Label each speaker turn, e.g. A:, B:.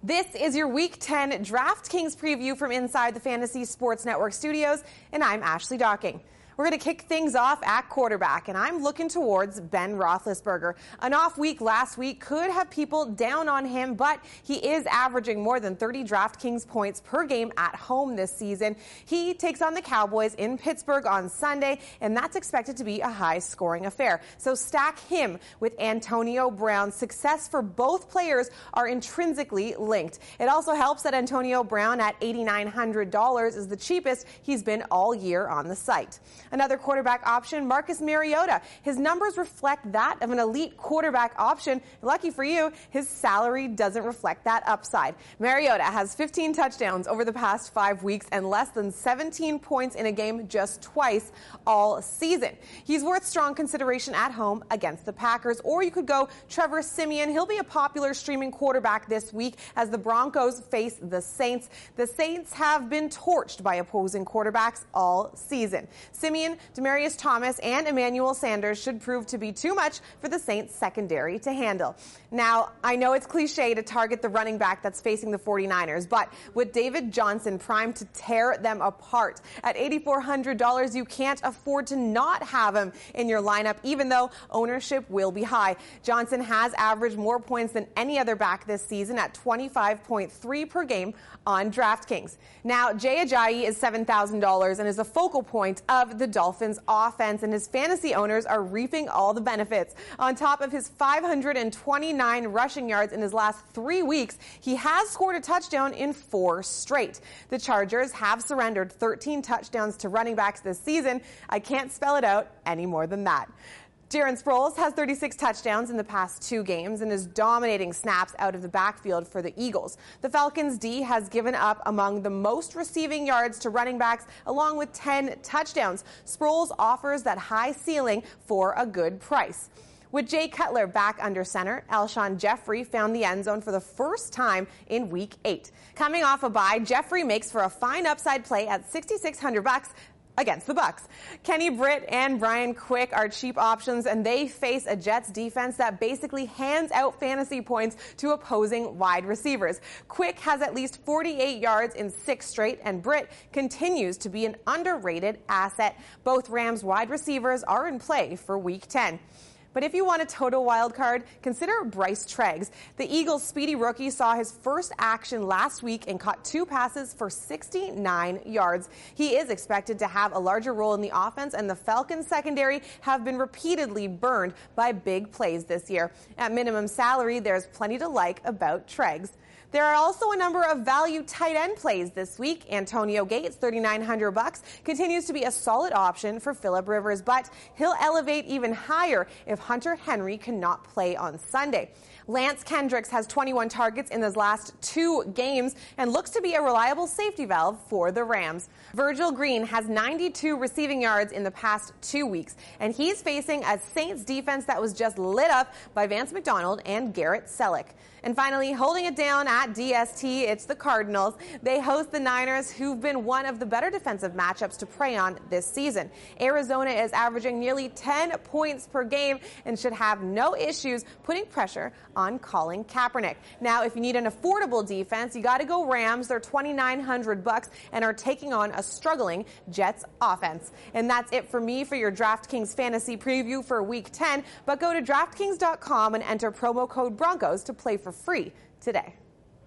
A: This is your Week 10 DraftKings preview from inside the Fantasy Sports Network studios, and I'm Ashley Docking. We're going to kick things off at quarterback, and I'm looking towards Ben Roethlisberger. An off week last week could have people down on him, but he is averaging more than 30 DraftKings points per game at home this season. He takes on the Cowboys in Pittsburgh on Sunday, and that's expected to be a high-scoring affair. So stack him with Antonio Brown. Success for both players are intrinsically linked. It also helps that Antonio Brown at $8,900 is the cheapest he's been all year on the site. Another quarterback option, Marcus Mariota. His numbers reflect that of an elite quarterback option. Lucky for you, his salary doesn't reflect that upside. Mariota has 15 touchdowns over the past 5 weeks and less than 17 points in a game just twice all season. He's worth strong consideration at home against the Packers, or you could go Trevor Siemian. He'll be a popular streaming quarterback this week as the Broncos face the Saints. The Saints have been torched by opposing quarterbacks all season. Siemian, Demaryius Thomas, and Emmanuel Sanders should prove to be too much for the Saints secondary to handle. Now, I know it's cliche to target the running back that's facing the 49ers, but with David Johnson primed to tear them apart at $8,400, you can't afford to not have him in your lineup, even though ownership will be high. Johnson has averaged more points than any other back this season at 25.3 per game on DraftKings. Now, Jay Ajayi is $7,000 and is a focal point of the Dolphins offense, and his fantasy owners are reaping all the benefits. On top of his 529 rushing yards in his last 3 weeks, he has scored a touchdown in 4 straight. The Chargers have surrendered 13 touchdowns to running backs this season. I can't spell it out any more than that. Darren Sproles has 36 touchdowns in the past 2 games and is dominating snaps out of the backfield for the Eagles. The Falcons' D has given up among the most receiving yards to running backs, along with 10 touchdowns. Sproles offers that high ceiling for a good price. With Jay Cutler back under center, Alshon Jeffrey found the end zone for the first time in Week 8. Coming off a bye, Jeffrey makes for a fine upside play at $6,600 against the Bucs. Kenny Britt and Brian Quick are cheap options, and they face a Jets defense that basically hands out fantasy points to opposing wide receivers. Quick has at least 48 yards in 6 straight, and Britt continues to be an underrated asset. Both Rams wide receivers are in play for Week 10. But if you want a total wild card, consider Bryce Treggs. The Eagles' speedy rookie saw his first action last week and caught 2 passes for 69 yards. He is expected to have a larger role in the offense, and the Falcons' secondary have been repeatedly burned by big plays this year. At minimum salary, there's plenty to like about Treggs. There are also a number of value tight end plays this week. Antonio Gates, $3,900, continues to be a solid option for Phillip Rivers, but he'll elevate even higher if Hunter Henry cannot play on Sunday. Lance Kendricks has 21 targets in his last 2 games and looks to be a reliable safety valve for the Rams. Virgil Green has 92 receiving yards in the past 2 weeks, and he's facing a Saints defense that was just lit up by Vance McDonald and Garrett Selleck. And finally, holding it down at DST, it's the Cardinals. They host the Niners, who've been one of the better defensive matchups to prey on this season. Arizona is averaging nearly 10 points per game and should have no issues putting pressure on Colin Kaepernick. Now, if you need an affordable defense, you got to go Rams. They're $2,900 and are taking on a struggling Jets offense. And that's it for me for your DraftKings fantasy preview for Week 10. But go to DraftKings.com and enter promo code Broncos to play for free today.